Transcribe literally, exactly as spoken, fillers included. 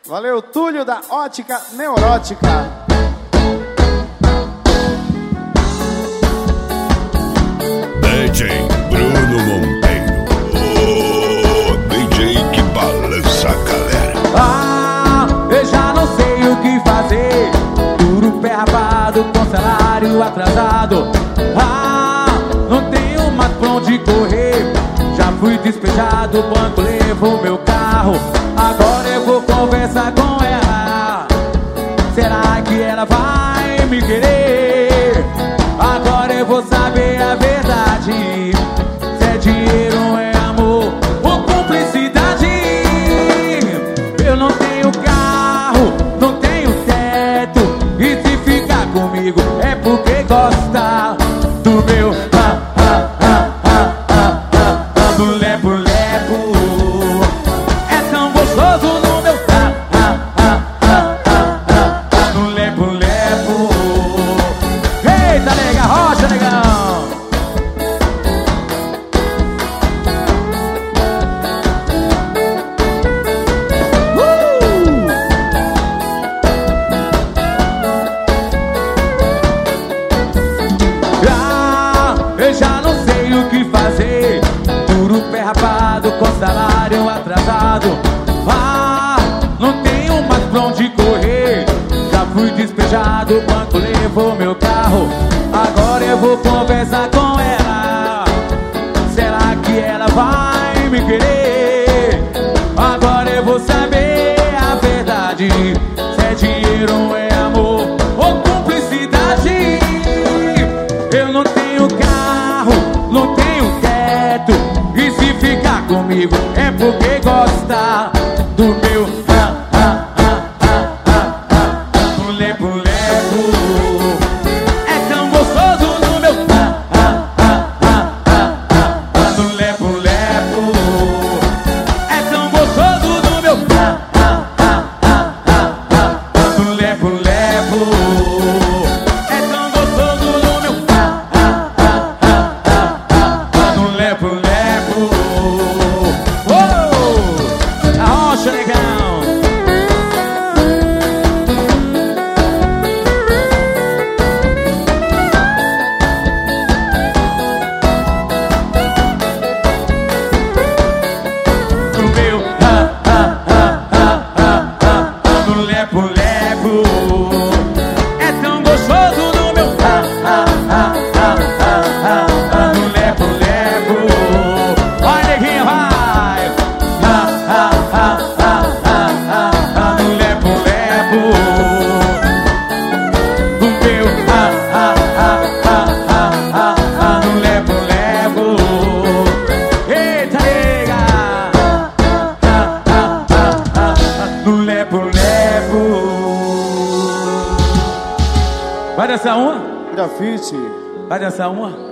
Valeu, Túlio da Ótica Neurótica. D J Bruno Monteiro, o D J que balança a galera. Ah, eu já não sei o que fazer. Duro pé rapado com salário atrasado. Ah, não tenho mais pra onde correr. Já fui despejado, o banco levou meu carro. Agora eu vou conversar com ela. Será que ela vai me querer? Agora eu vou saber a verdade. Se é dinheiro ou é amor ou cumplicidade. Eu não tenho carro, não tenho teto. E se ficar comigo é porque gosta do meu ah, ah, ah, ah, ah, ah, ah, do lepo-lepo. É tão gostoso no meu ah, ah, ah, ah, ah, ah, ah, do lepo-lepo. Eita, nega, rocha, negão. Uh! Ah, eu já não sei o que fazer. Duro pé rapado com salário atrasado. Ah, não tenho mais pra onde correr. Já fui despejado, o banco levou meu carro. Agora eu vou conversar com ela. Será que ela vai me querer? Agora eu vou saber a verdade. Se é dinheiro ou é amor ou cumplicidade. Eu não tenho carro, não tenho teto. E se ficar comigo é porque gosta do meu ah, ah, ah, ah, ah, ah, ah, do lepo-lepo. É tão gostoso no meu ah, ah, ah, ah, ah, ah, ah, do lepo-lepo. É tão gostoso no meu ah, ah, ah, ah, ah, ah, ah, do lepo-lepo. É tão gostoso no meu ah, ah, ah, ah, ah, ah, ah, do lepo-lepo. Oh, a rocha, negão. Do meu ah, ah, ah, ah, ah, ah, ah, do lepo-lepo. É tão gostoso no meu ah, ah, ah, ah, ah, ah, ah, do lepo-lepo. Vai, neguinha, vai. Ah, ah, ah, ah, ah, ah, ah, do lepo-lepo. Do meu ah, ah, ah, ah, ah, ah, ah, do lepo-lepo. Eita, nega. Ah, ah, ah, ah, ah, do lepo-lepo. Vai dançar uma? Grafite. Vai dançar uma?